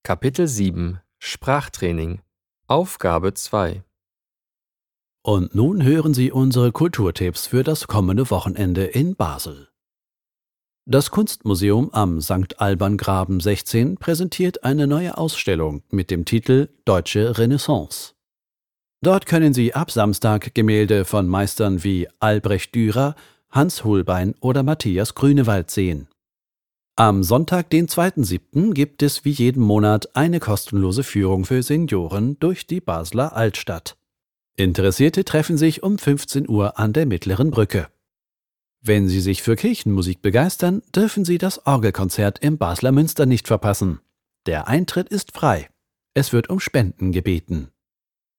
Kapitel 7 Sprachtraining Aufgabe 2 Und nun hören Sie unsere Kulturtipps für das kommende Wochenende in Basel. Das Kunstmuseum am St. Alban-Graben 16 präsentiert eine neue Ausstellung mit dem Titel Deutsche Renaissance. Dort können Sie ab Samstag Gemälde von Meistern wie Albrecht Dürer, Hans Holbein oder Matthias Grünewald sehen. Am Sonntag, den 2.7., gibt es wie jeden Monat eine kostenlose Führung für Senioren durch die Basler Altstadt. Interessierte treffen sich um 15 Uhr an der Mittleren Brücke. Wenn Sie sich für Kirchenmusik begeistern, dürfen Sie das Orgelkonzert im Basler Münster nicht verpassen. Der Eintritt ist frei. Es wird um Spenden gebeten.